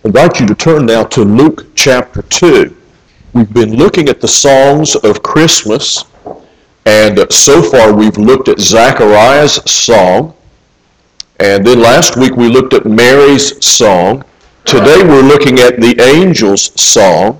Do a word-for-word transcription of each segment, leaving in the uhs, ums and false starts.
I invite you to turn now to Luke chapter two. We've been looking at the songs of Christmas, and uh, so far we've looked at Zechariah's song, and then last week we looked at Mary's song. Today we're looking at the angel's song,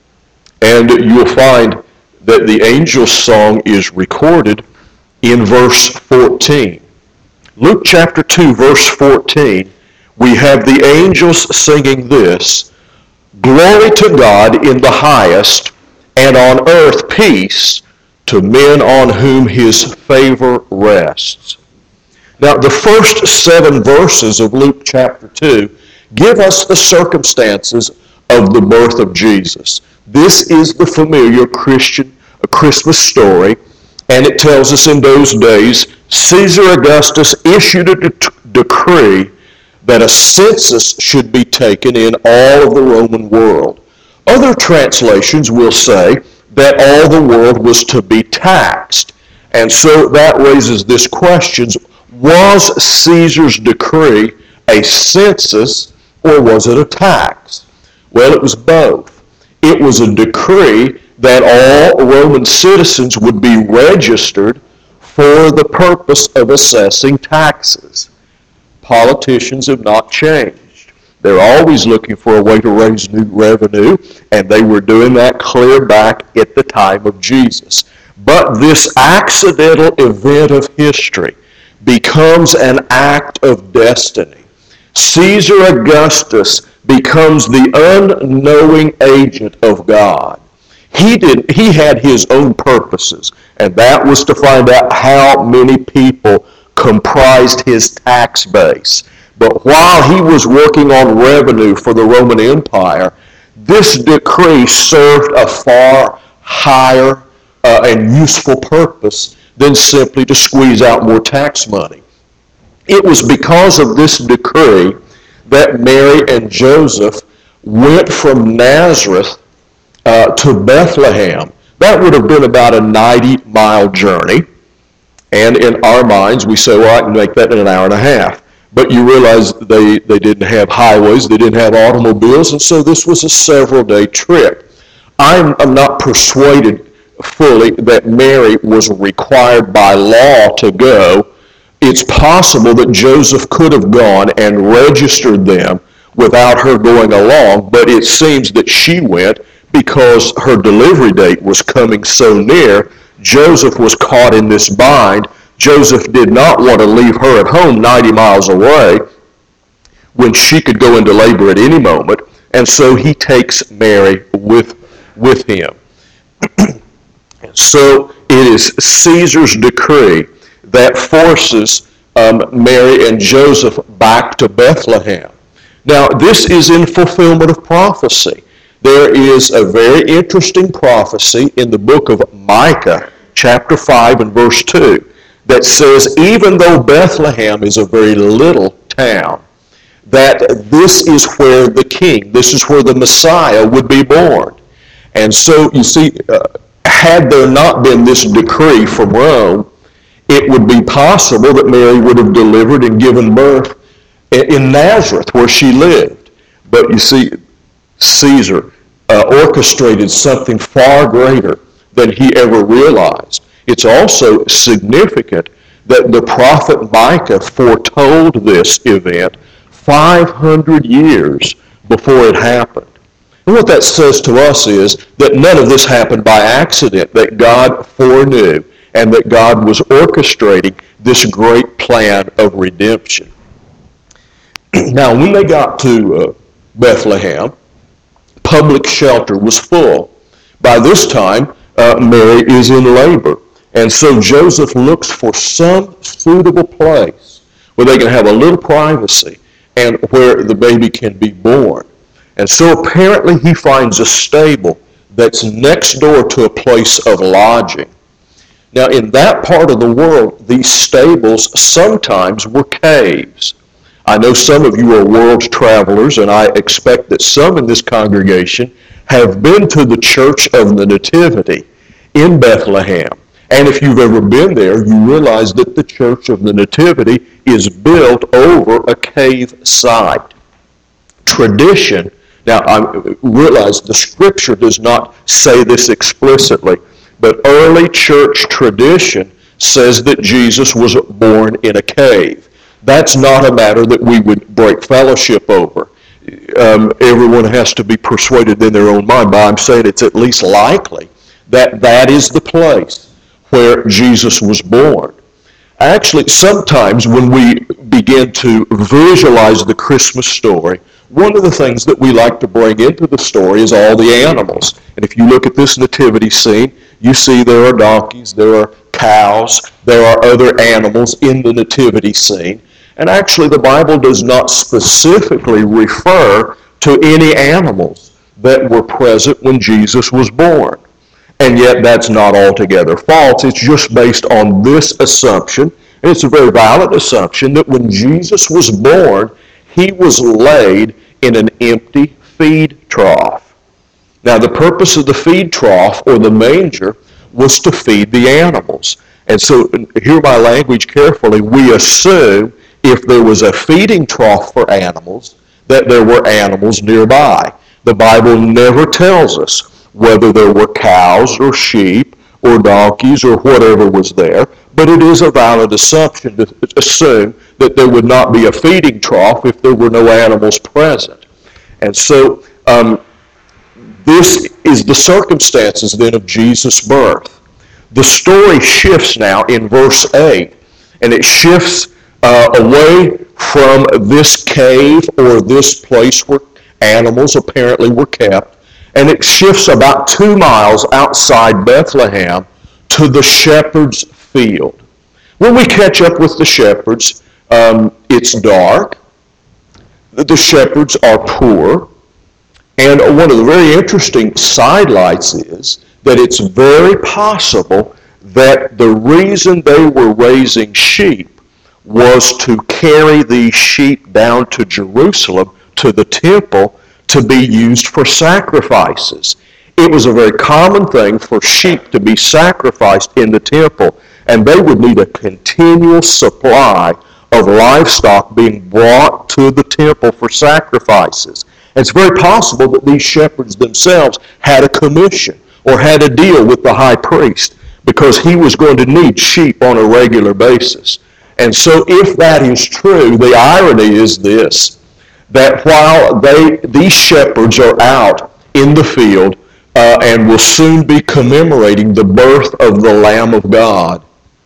and you'll find that the angel's song is recorded in verse fourteen. Luke chapter two, verse fourteen, we have the angels singing this: "Glory to God in the highest, and on earth peace to men on whom his favor rests." Now, the first seven verses of Luke chapter two give us the circumstances of the birth of Jesus. This is the familiar Christian Christmas story, and it tells us in those days Caesar Augustus issued a de- decree that a census should be taken in all of the Roman world. Other translations will say that all the world was to be taxed. And so that raises this question: was Caesar's decree a census or was it a tax? Well, it was both. It was a decree that all Roman citizens would be registered for the purpose of assessing taxes. Politicians have not changed. They're always looking for a way to raise new revenue, and they were doing that clear back at the time of Jesus. But this accidental event of history becomes an act of destiny. Caesar Augustus becomes the unknowing agent of God. He did. He had his own purposes, and that was to find out how many people comprised his tax base. But while he was working on revenue for the Roman Empire, this decree served a far higher uh, and useful purpose than simply to squeeze out more tax money. It was because of this decree that Mary and Joseph went from Nazareth uh, to Bethlehem. That would have been about a ninety-mile journey. And in our minds, we say, well, I can make that in an hour and a half. But you realize they, they didn't have highways, they didn't have automobiles, and so this was a several-day trip. I'm, I'm not persuaded fully that Mary was required by law to go. It's possible that Joseph could have gone and registered them without her going along, but it seems that she went because her delivery date was coming so near. Joseph was caught in this bind. Joseph did not want to leave her at home ninety miles away when she could go into labor at any moment, and so he takes Mary with, with him. So it is Caesar's decree that forces um, Mary and Joseph back to Bethlehem. Now, this is in fulfillment of prophecy. There is a very interesting prophecy in the book of Micah, chapter five and verse two, that says, even though Bethlehem is a very little town, that this is where the king, this is where the Messiah would be born. And so, you see, uh, had there not been this decree from Rome, it would be possible that Mary would have delivered and given birth in Nazareth, where she lived. But you see, Caesar uh, orchestrated something far greater than he ever realized. It's also significant that the prophet Micah foretold this event five hundred years before it happened. And what that says to us is that none of this happened by accident, that God foreknew and that God was orchestrating this great plan of redemption. Now, when they got to uh, Bethlehem, public shelter was full. By this time, uh, Mary is in labor. And so Joseph looks for some suitable place where they can have a little privacy and where the baby can be born. And so apparently he finds a stable that's next door to a place of lodging. Now, in that part of the world, these stables sometimes were caves. I know some of you are world travelers, and I expect that some in this congregation have been to the Church of the Nativity in Bethlehem. And if you've ever been there, you realize that the Church of the Nativity is built over a cave site. tradition, now I realize the Scripture does not say this explicitly, but early church tradition says that Jesus was born in a cave. That's not a matter that we would break fellowship over. Um, everyone has to be persuaded in their own mind, but I'm saying it's at least likely that that is the place where Jesus was born. Actually, sometimes when we begin to visualize the Christmas story, one of the things that we like to bring into the story is all the animals. And if you look at this nativity scene, you see there are donkeys, there are cows, there are other animals in the nativity scene. And actually, the Bible does not specifically refer to any animals that were present when Jesus was born. And yet, that's not altogether false. It's just based on this assumption, and it's a very valid assumption, that when Jesus was born, he was laid in an empty feed trough. Now, the purpose of the feed trough, or the manger, was to feed the animals. And so, hear my language carefully, we assume if there was a feeding trough for animals, that there were animals nearby. The Bible never tells us whether there were cows or sheep or donkeys or whatever was there, but it is a valid assumption to assume that there would not be a feeding trough if there were no animals present. And so um, this is the circumstances then of Jesus' birth. The story shifts now in verse eight, and it shifts uh, away from this cave or this place where animals apparently were kept, and it shifts about two miles outside Bethlehem to the shepherd's field. When we catch up with the shepherds, um, it's dark. The shepherds are poor. And one of the very interesting sidelights is that it's very possible that the reason they were raising sheep was to carry these sheep down to Jerusalem, to the temple, to be used for sacrifices. It was a very common thing for sheep to be sacrificed in the temple, and they would need a continual supply of livestock being brought to the temple for sacrifices. And it's very possible that these shepherds themselves had a commission or had a deal with the high priest because he was going to need sheep on a regular basis. And so if that is true, the irony is this, that while they these shepherds are out in the field uh, and will soon be commemorating the birth of the Lamb of God,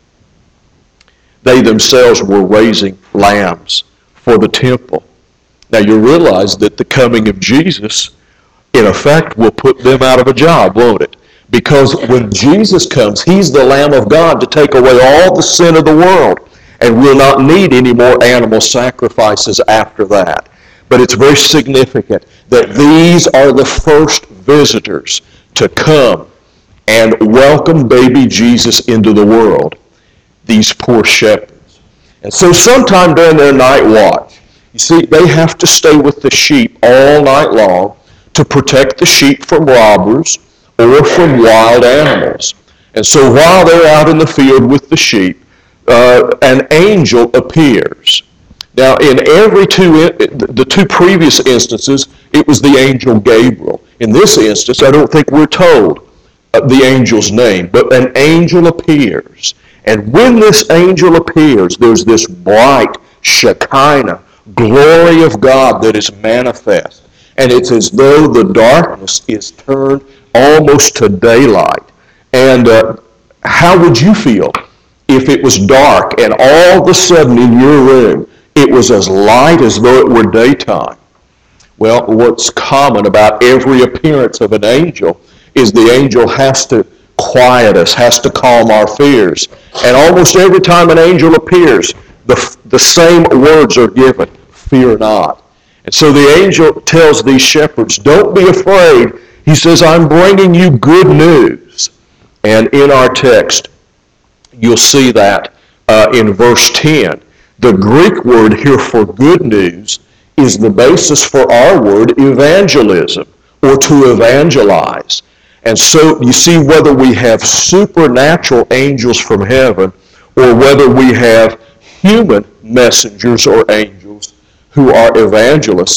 they themselves were raising lambs for the temple. Now you realize that the coming of Jesus, in effect, will put them out of a job, won't it? Because when Jesus comes, he's the Lamb of God to take away all the sin of the world, and we'll not need any more animal sacrifices after that. But it's very significant that these are the first visitors to come and welcome baby Jesus into the world, these poor shepherds. And so sometime during their night watch, you see, they have to stay with the sheep all night long to protect the sheep from robbers or from wild animals. And so while they're out in the field with the sheep, uh, an angel appears. Now, in every two, the two previous instances, it was the angel Gabriel. In this instance, I don't think we're told the angel's name, but an angel appears. And when this angel appears, there's this bright Shekinah, glory of God that is manifest. And it's as though the darkness is turned almost to daylight. And uh, how would you feel if it was dark and all of a sudden in your room it was as light as though it were daytime? Well, what's common about every appearance of an angel is the angel has to quiet us, has to calm our fears. And almost every time an angel appears, the, the same words are given, fear not. And so the angel tells these shepherds, don't be afraid. He says, I'm bringing you good news. And in our text, you'll see that uh, in verse ten. The Greek word here for good news is the basis for our word evangelism, or to evangelize. And so you see, whether we have supernatural angels from heaven or whether we have human messengers or angels who are evangelists,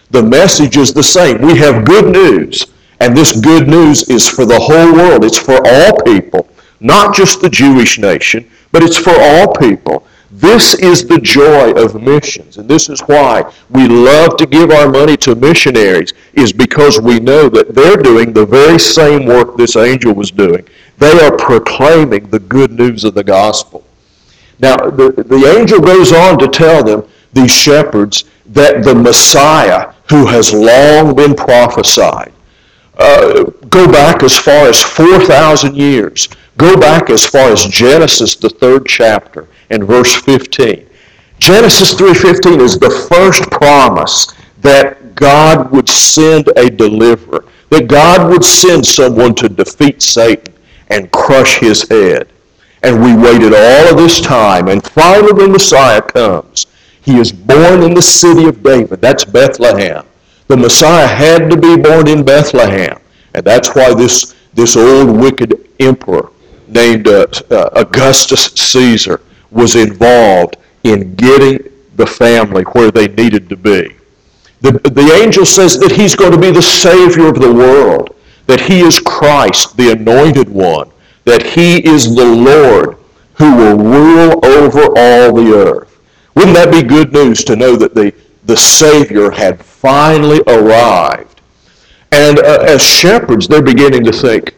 The message is the same. We have good news, and this good news is for the whole world. It's for all people, not just the Jewish nation, but it's for all people. This is the joy of missions, and this is why we love to give our money to missionaries, is because we know that they're doing the very same work this angel was doing. They are proclaiming the good news of the gospel. Now, the, the angel goes on to tell them, these shepherds, that the Messiah, who has long been prophesied, uh, go back as far as four thousand years. Go back as far as Genesis, the third chapter, and verse fifteen. Genesis three fifteen is the first promise that God would send a deliverer, that God would send someone to defeat Satan and crush his head. And we waited all of this time, and finally the Messiah comes. He is born in the city of David. That's Bethlehem. The Messiah had to be born in Bethlehem. And that's why this, this old wicked emperor named uh, uh, Augustus Caesar was involved in getting the family where they needed to be. The, the angel says that he's going to be the Savior of the world, that he is Christ, the anointed one, that he is the Lord who will rule over all the earth. Wouldn't that be good news to know that the, the Savior had finally arrived? And uh, as shepherds, they're beginning to think,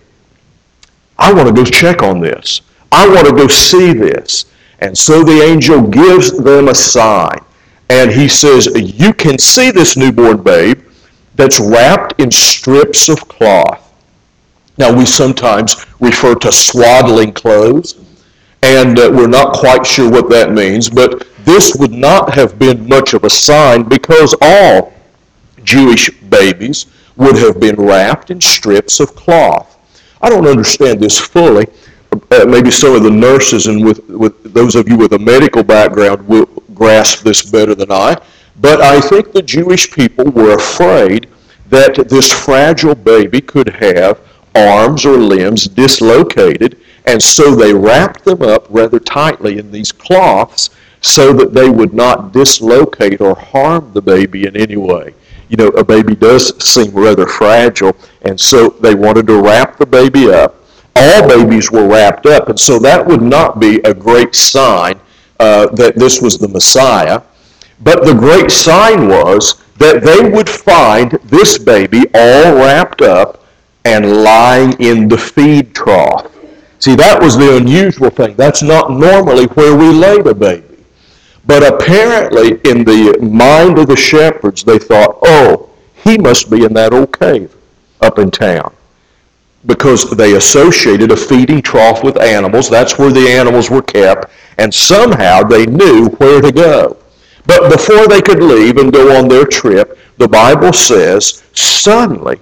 I want to go check on this. I want to go see this. And so the angel gives them a sign. And he says, you can see this newborn babe that's wrapped in strips of cloth. Now, we sometimes refer to swaddling clothes, and uh, we're not quite sure what that means, but this would not have been much of a sign because all Jewish babies would have been wrapped in strips of cloth. I don't understand this fully. Uh, maybe some of the nurses and with, with those of you with a medical background will grasp this better than I, but I think the Jewish people were afraid that this fragile baby could have arms or limbs dislocated, and so they wrapped them up rather tightly in these cloths so that they would not dislocate or harm the baby in any way. You know, a baby does seem rather fragile, and so they wanted to wrap the baby up. All babies were wrapped up, and so that would not be a great sign uh, that this was the Messiah. But the great sign was that they would find this baby all wrapped up and lying in the feed trough. See, that was the unusual thing. That's not normally where we laid a baby. But apparently, in the mind of the shepherds, they thought, oh, he must be in that old cave up in town. Because they associated a feeding trough with animals. That's where the animals were kept. And somehow they knew where to go. But before they could leave and go on their trip, the Bible says, suddenly,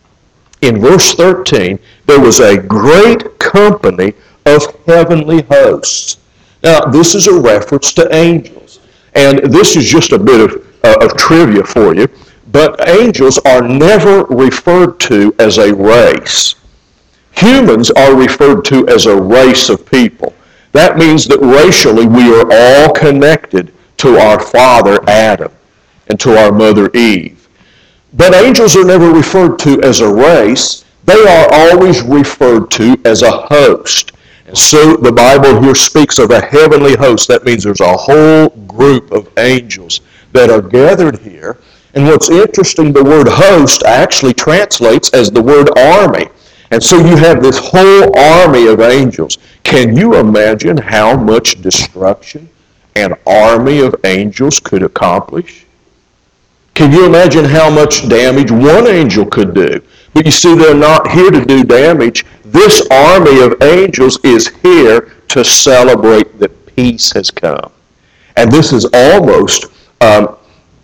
in verse thirteen, there was a great company of heavenly hosts. Now, this is a reference to angels. And this is just a bit of, uh, of trivia for you. But angels are never referred to as a race. Humans are referred to as a race of people. That means that racially we are all connected to our father Adam and to our mother Eve. But angels are never referred to as a race. They are always referred to as a host. And so the Bible here speaks of a heavenly host. That means there's a whole group of angels that are gathered here. And what's interesting, the word host actually translates as the word army. And so you have this whole army of angels. Can you imagine how much destruction an army of angels could accomplish? Can you imagine how much damage one angel could do? But you see, they're not here to do damage. This army of angels is here to celebrate that peace has come. And this is almost um,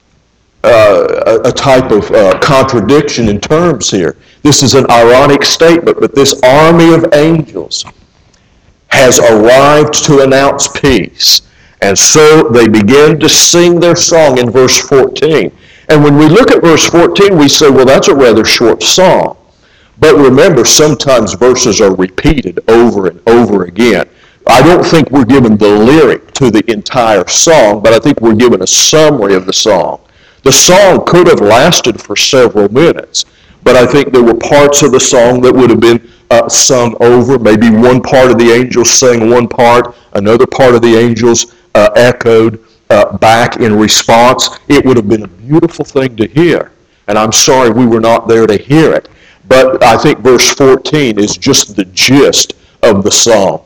uh, a, a type of uh, contradiction in terms here. This is an ironic statement, but this army of angels has arrived to announce peace. And so they begin to sing their song in verse fourteen. And when we look at verse fourteen, we say, well, that's a rather short song. But remember, sometimes verses are repeated over and over again. I don't think we're given the lyric to the entire song, but I think we're given a summary of the song. The song could have lasted for several minutes, but I think there were parts of the song that would have been uh, sung over. Maybe one part of the angels sang one part, another part of the angels uh, echoed uh, back in response. It would have been a beautiful thing to hear, and I'm sorry we were not there to hear it. But I think verse fourteen is just the gist of the song.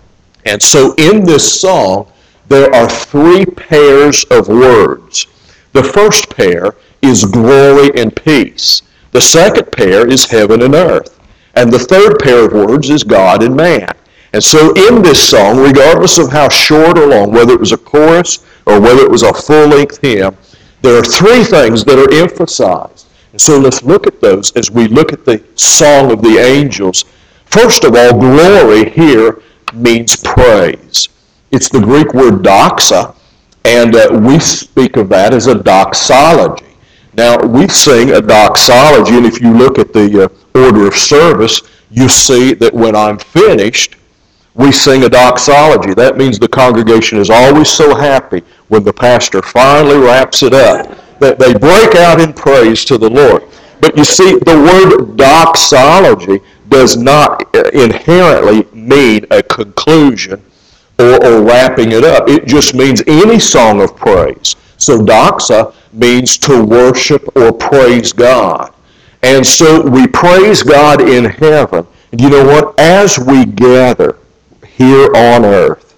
And so in this song, there are three pairs of words. The first pair is glory and peace. The second pair is heaven and earth. And the third pair of words is God and man. And so in this song, regardless of how short or long, whether it was a chorus or whether it was a full-length hymn, there are three things that are emphasized. And so let's look at those as we look at the song of the angels. First of all, glory here means praise. It's the Greek word doxa, and uh, we speak of that as a doxology. Now, we sing a doxology, and if you look at the uh, order of service, you see that when I'm finished, we sing a doxology. That means the congregation is always so happy when the pastor finally wraps it up that they break out in praise to the Lord. But you see, the word doxology does not inherently mean a conclusion or, or wrapping it up. It just means any song of praise. So doxa means to worship or praise God. And so we praise God in heaven. And you know what? As we gather here on earth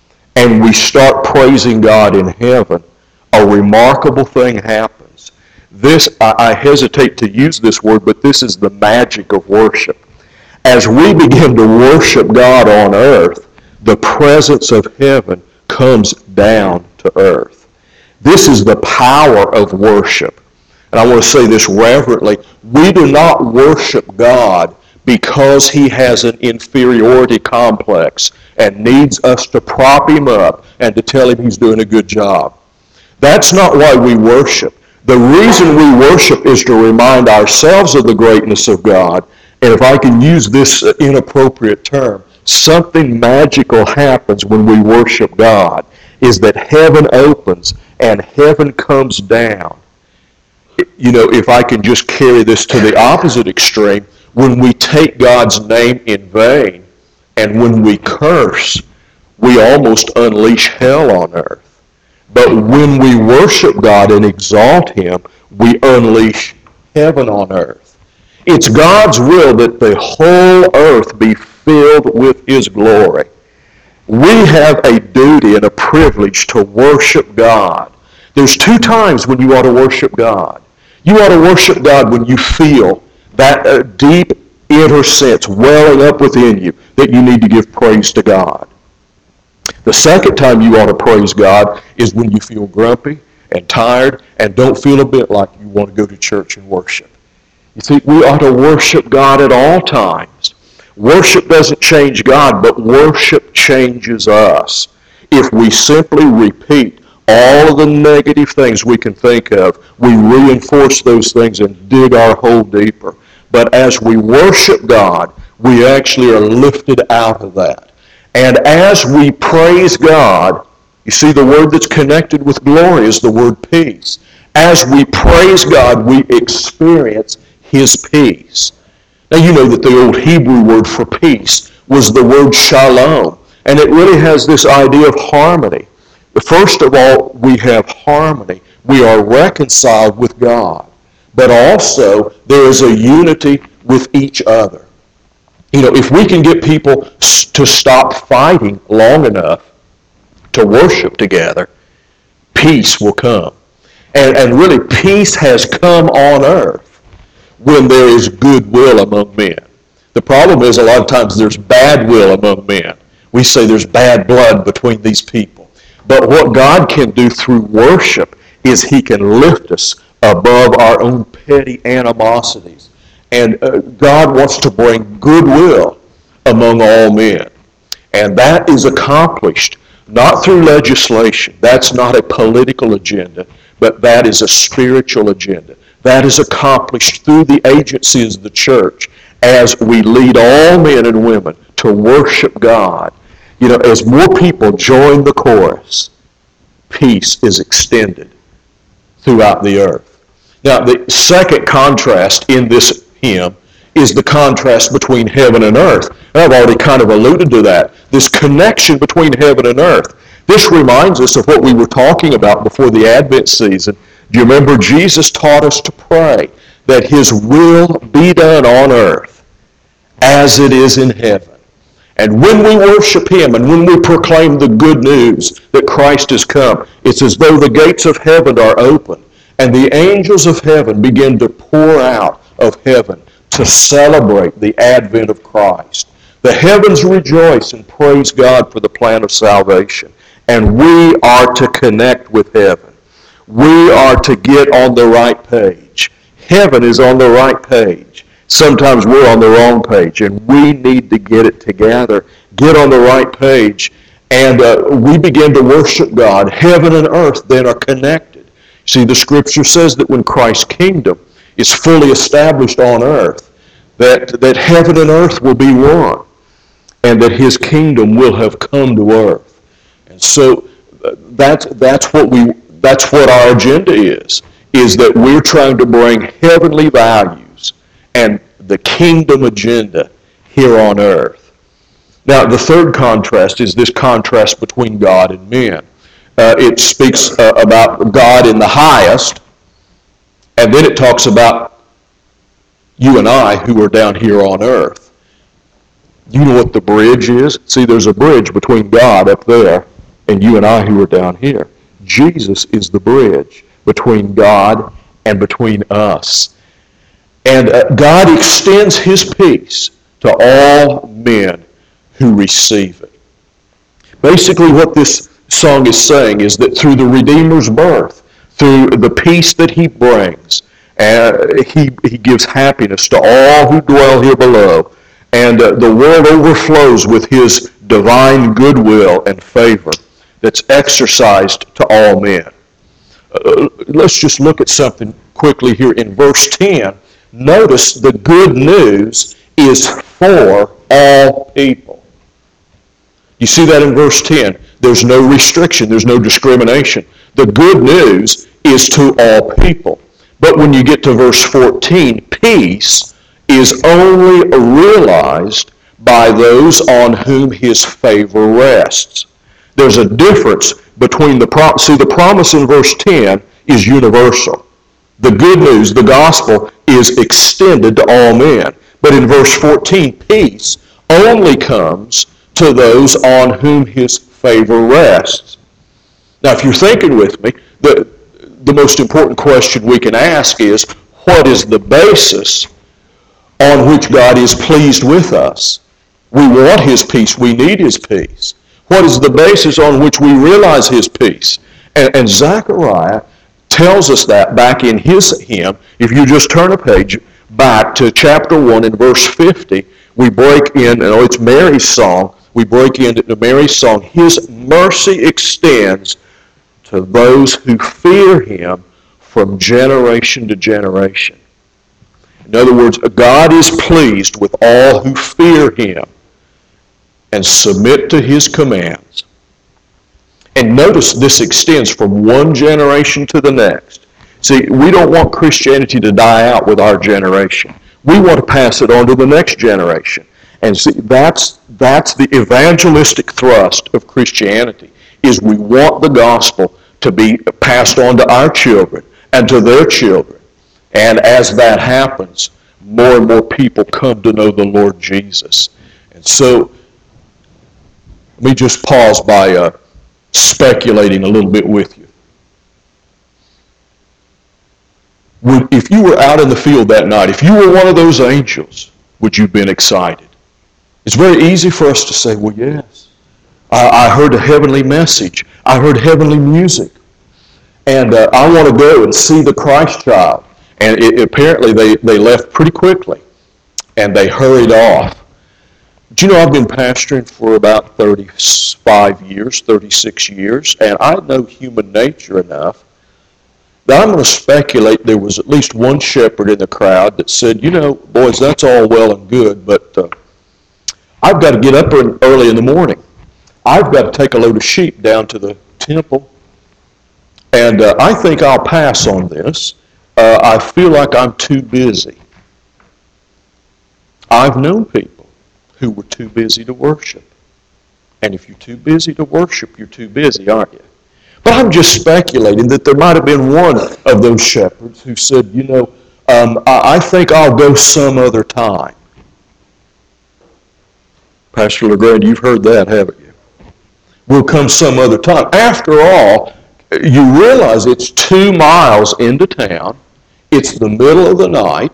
and we start praising God in heaven, a remarkable thing happens. This, I, I hesitate to use this word, but this is the magic of worship. As we begin to worship God on earth, the presence of heaven comes down to earth. This is the power of worship. And I want to say this reverently. We do not worship God because he has an inferiority complex and needs us to prop him up and to tell him he's doing a good job. That's not why we worship. The reason we worship is to remind ourselves of the greatness of God. And if I can use this inappropriate term, something magical happens when we worship God, is that heaven opens and heaven comes down. You know, if I can just carry this to the opposite extreme, when we take God's name in vain and when we curse, we almost unleash hell on earth. But when we worship God and exalt him, we unleash heaven on earth. It's God's will that the whole earth be filled with his glory. We have a duty and a privilege to worship God. There's two times when you ought to worship God. You ought to worship God when you feel that uh, deep inner sense welling up within you that you need to give praise to God. The second time you ought to praise God is when you feel grumpy and tired and don't feel a bit like you want to go to church and worship. You see, we ought to worship God at all times. Worship doesn't change God, but worship changes us. If we simply repeat all of the negative things we can think of, we reinforce those things and dig our hole deeper. But as we worship God, we actually are lifted out of that. And as we praise God, you see the word that's connected with glory is the word peace. As we praise God, we experience his peace. Now you know that the old Hebrew word for peace was the word shalom. And it really has this idea of harmony. First of all, we have harmony. We are reconciled with God. But also, there is a unity with each other. You know, if we can get people to stop fighting long enough to worship together, peace will come. And, and really, peace has come on earth when there is goodwill among men. The problem is a lot of times there's bad will among men. We say there's bad blood between these people. But what God can do through worship is he can lift us above our own petty animosities. And uh, God wants to bring goodwill among all men. And that is accomplished not through legislation. That's not a political agenda, but that is a spiritual agenda. That is accomplished through the agencies of the church as we lead all men and women to worship God. You know, as more people join the chorus, peace is extended throughout the earth. Now, the second contrast in this hymn is the contrast between heaven and earth. And I've already kind of alluded to that, this connection between heaven and earth. This reminds us of what we were talking about before the Advent season. Do you remember Jesus taught us to pray that his will be done on earth as it is in heaven? And when we worship him and when we proclaim the good news that Christ has come, it's as though the gates of heaven are open and the angels of heaven begin to pour out of heaven to celebrate the advent of Christ. The heavens rejoice and praise God for the plan of salvation. And we are to connect with heaven. We are to get on the right page. Heaven is on the right page. Sometimes we're on the wrong page, and we need to get it together, get on the right page, and uh, we begin to worship God. Heaven and earth then are connected. See, the Scripture says that when Christ's kingdom is fully established on earth, that, that heaven and earth will be one, and that his kingdom will have come to earth. And so uh, that's, that's, what we, that's what our agenda is, is that we're trying to bring heavenly values and the kingdom agenda here on earth. Now, the third contrast is this contrast between God and men. Uh, it speaks uh, about God in the highest, and then it talks about you and I who are down here on earth. You know what the bridge is? See, there's a bridge between God up there and you and I who are down here. Jesus is the bridge between God and between us. And uh, God extends his peace to all men who receive it. Basically what this song is saying is that through the Redeemer's birth, through the peace that he brings, uh, he, he gives happiness to all who dwell here below. And uh, the world overflows with his divine goodwill and favor that's exercised to all men. Uh, let's just look at something quickly here in verse ten. Notice the good news is for all people. You see that in verse ten. There's no restriction. There's no discrimination. The good news is to all people. But when you get to verse fourteen, peace is only realized by those on whom his favor rests. There's a difference between the promise. See, the promise in verse ten is universal. The good news, the gospel, is extended to all men. But in verse fourteen, peace only comes to those on whom his favor rests. Now, if you're thinking with me, the, the most important question we can ask is, what is the basis on which God is pleased with us? We want his peace. We need his peace. What is the basis on which we realize his peace? And, and Zechariah tells us that back in his hymn. If you just turn a page back to chapter one in verse fifty, we break in, and oh, it's Mary's song, we break into Mary's song, his mercy extends to those who fear him from generation to generation. In other words, God is pleased with all who fear him and submit to his commands. And notice this extends from one generation to the next. See, we don't want Christianity to die out with our generation. We want to pass it on to the next generation. And see, that's, that's the evangelistic thrust of Christianity, is we want the gospel to be passed on to our children and to their children. And as that happens, more and more people come to know the Lord Jesus. And so, let me just pause by uh, speculating a little bit with you. Would, if you were out in the field that night, if you were one of those angels, would you have been excited? It's very easy for us to say, well, yes. I, I heard a heavenly message. I heard heavenly music. And uh, I want to go and see the Christ child. And it, apparently they, they left pretty quickly. And they hurried off. Do you know I've been pastoring for about thirty-five years, thirty-six years, and I know human nature enough that I'm going to speculate there was at least one shepherd in the crowd that said, you know, boys, that's all well and good, but uh, I've got to get up early in the morning. I've got to take a load of sheep down to the temple. And uh, I think I'll pass on this. Uh, I feel like I'm too busy. I've known people who were too busy to worship. And if you're too busy to worship, you're too busy, aren't you? But I'm just speculating that there might have been one of those shepherds who said, you know, um, I, I think I'll go some other time. Pastor LeGrand, you've heard that, haven't you? We'll come some other time. After all, you realize it's two miles into town. It's the middle of the night.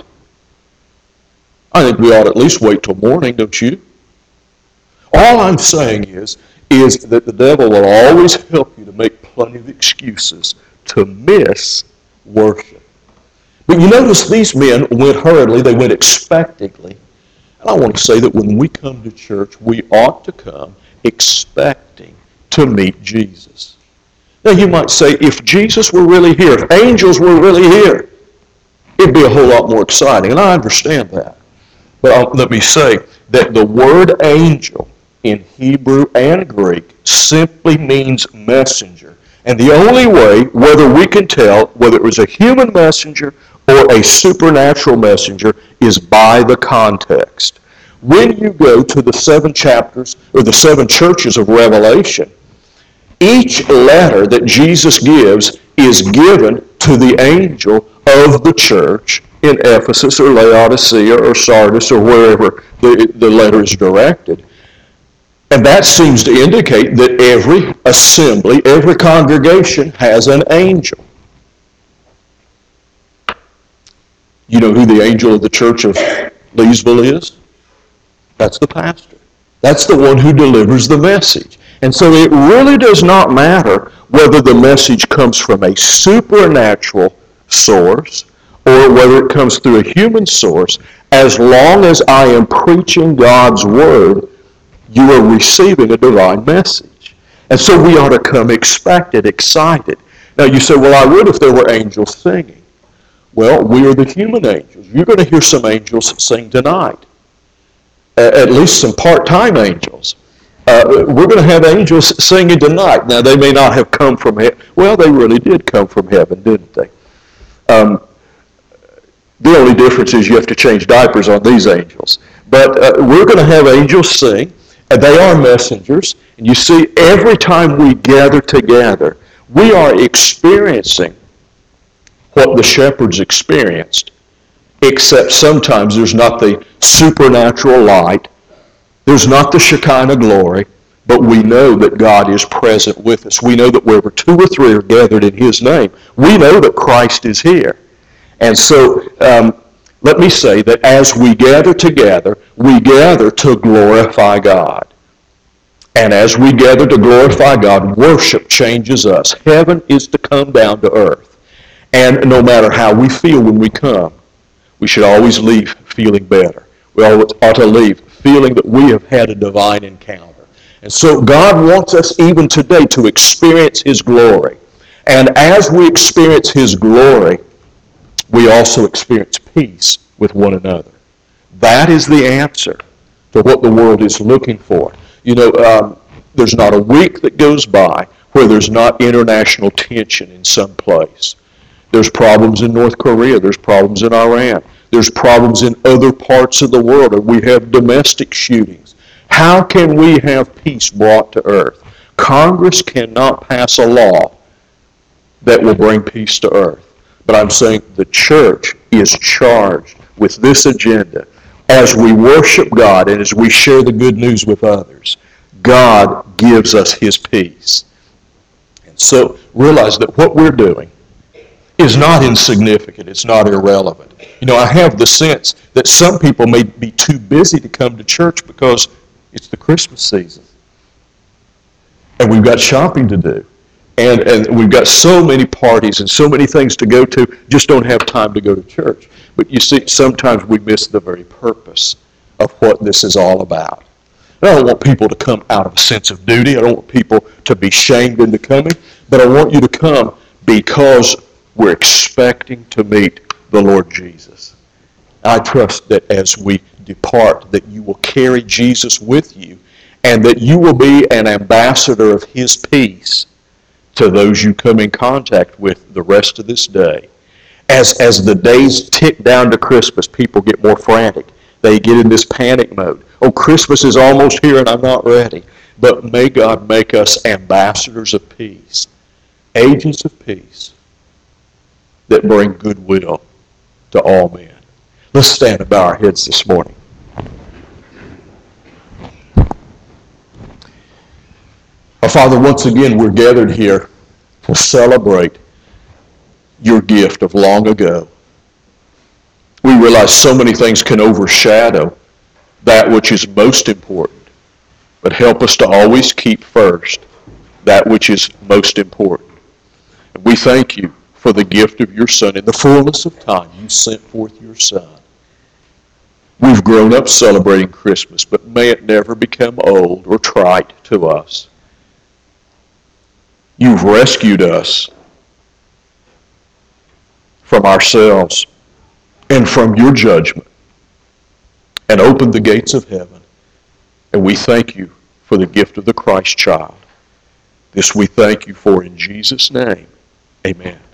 I think we ought to at least wait till morning, don't you? All I'm saying is, is that the devil will always help you to make plenty of excuses to miss worship. But you notice these men went hurriedly, they went expectantly. And I want to say that when we come to church, we ought to come expecting to meet Jesus. Now you might say, if Jesus were really here, if angels were really here, it'd be a whole lot more exciting. And I understand that. But I'll, let me say that the word angel in Hebrew and Greek simply means messenger. And the only way, whether we can tell whether it was a human messenger or a supernatural messenger, is by the context. When you go to the seven chapters, or the seven churches of Revelation, each letter that Jesus gives is given to the angel of the church in Ephesus or Laodicea or Sardis or wherever the, the letter is directed. And that seems to indicate that every assembly, every congregation has an angel. You know who the angel of the church of Leesville is? That's the pastor. That's the one who delivers the message. And so it really does not matter whether the message comes from a supernatural source or whether it comes through a human source. As long as I am preaching God's word, you are receiving a divine message. And so we ought to come expected, excited. Now you say, well, I would if there were angels singing. Well, we are the human angels. You're going to hear some angels sing tonight. At least some part-time angels. Uh, we're going to have angels singing tonight. Now, they may not have come from heaven. Well, they really did come from heaven, didn't they? Um, the only difference is you have to change diapers on these angels. But uh, we're going to have angels sing, and they are messengers. And you see, every time we gather together, we are experiencing what the shepherds experienced, except sometimes there's not the supernatural light, there's not the Shekinah glory, but we know that God is present with us. We know that wherever two or three are gathered in His name, we know that Christ is here. And so, um, let me say that as we gather together, we gather to glorify God. And as we gather to glorify God, worship changes us. Heaven is to come down to earth. And no matter how we feel when we come, we should always leave feeling better. We ought to leave feeling that we have had a divine encounter. And so God wants us even today to experience His glory. And as we experience His glory, we also experience peace with one another. That is the answer to what the world is looking for. You know, um, there's not a week that goes by where there's not international tension in some place. There's problems in North Korea. There's problems in Iran. There's problems in other parts of the world. And we have domestic shootings. How can we have peace brought to earth? Congress cannot pass a law that will bring peace to earth. But I'm saying the church is charged with this agenda. As we worship God and as we share the good news with others, God gives us His peace. And so realize that what we're doing is not insignificant. It's not irrelevant. You know, I have the sense that some people may be too busy to come to church because it's the Christmas season. And we've got shopping to do. And, and we've got so many parties and so many things to go to, just don't have time to go to church. But you see, sometimes we miss the very purpose of what this is all about. And I don't want people to come out of a sense of duty. I don't want people to be shamed into coming. But I want you to come because we're expecting to meet the Lord Jesus. I trust that as we depart, that you will carry Jesus with you and that you will be an ambassador of His peace to those you come in contact with the rest of this day. As, as the days tick down to Christmas, people get more frantic. They get in this panic mode. Oh, Christmas is almost here and I'm not ready. But may God make us ambassadors of peace, agents of peace that bring goodwill to all men. Let's stand and bow our heads this morning. Our Father, once again, we're gathered here to celebrate your gift of long ago. We realize so many things can overshadow that which is most important. But help us to always keep first that which is most important. And we thank you for the gift of your Son. In the fullness of time, you sent forth your Son. We've grown up celebrating Christmas, but may it never become old or trite to us. You've rescued us from ourselves and from your judgment and opened the gates of heaven. And we thank you for the gift of the Christ child. This we thank you for in Jesus' name. Amen.